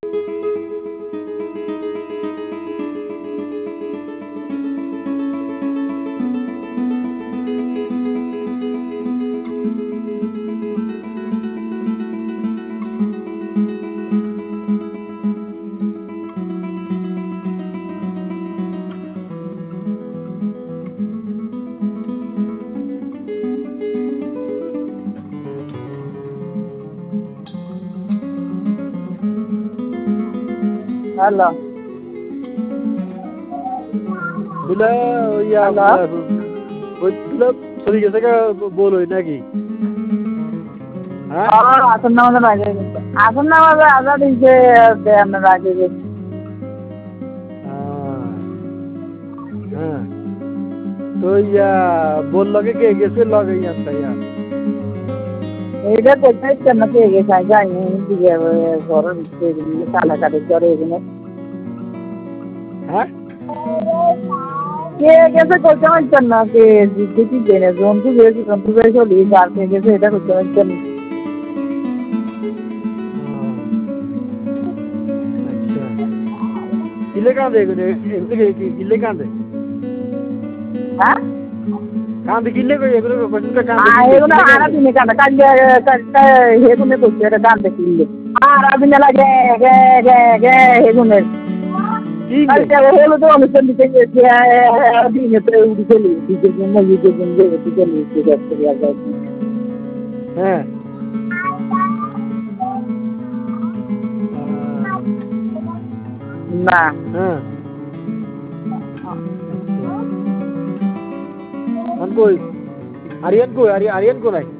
Hello তুলা ইয়া ওই তুলা চলে গেছে বলোই নাকি হ্যাঁ আসন নামাজের আগে আসন নামাজে আজাদ দিচ্ছে আপনার আগে হ্যাঁ তো ইয়া বললো কে গেছে লগে ইয়ান্তা ইয়া এইটা করতে ইচ্ছে না কে গেছে যাইনি দিকে ঘর কাটাকাটি করে এখানে হ্যাঁ কে গেছে করতে পারছেন না কে দেখি জেনে জন্তু গেছে চলি আর কে গেছে এটা করতে পারছেন না কিলে কাঁদে কিলে কাঁদে হ্যাঁ কাঁদে কিলে কই এগুলো কোনটা এগুলো আরা দিনে কাঁদে কাঁদে হেগুনে করছে এটা কাঁদে কিনলে আরা দিনে লাগে গে গে গে হেগুনে হেগুলো তো অনুষ্ঠান দিতে গেছে দিনে তো উঠে চলি দিকে জন্য দিকে জন্য দিকে নিচে যাচ্ছে হ্যাঁ না হ্যাঁ কই আরিয়ান কই আরিয়ান কই নাই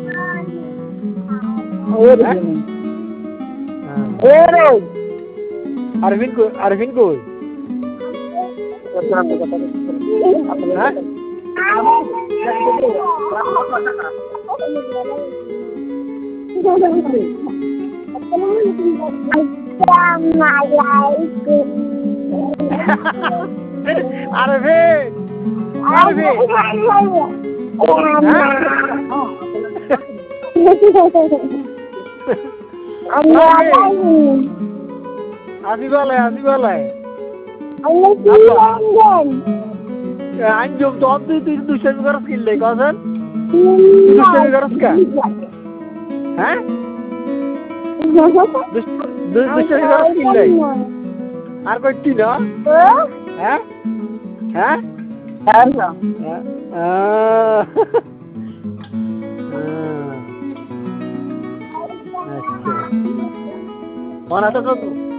আরভিন কই হ্যাঁ আরভিন আসিবালাই anjung tuh itu dusan garas kille kasan dusan garas ka hah dusan garas kille ar koi tina hah hah Hello. Mana tu tu?